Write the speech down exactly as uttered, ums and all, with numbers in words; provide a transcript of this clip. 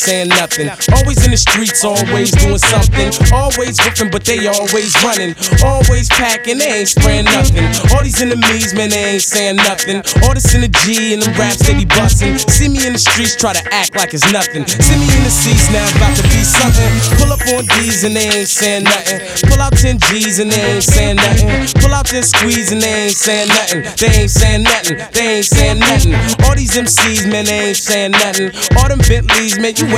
saying nothing. Always in the streets, always doing something. Always ripping, but they always running. Always packing, they ain't spraying nothing. All these enemies, man, they ain't saying nothing. All this in the G and them raps, they be bustin'. See me in the streets, try to act like it's nothing. See me in the seats, now it's about to be something. Pull up on D's and they ain't saying nothing. Pull out ten G's and they ain't saying nothing. Pull out ten squeeze and they ain't saying nothing. They ain't saying nothing, they ain't saying nothing. All these M Cs, man, they ain't saying nothing. All them Bentleys, man, you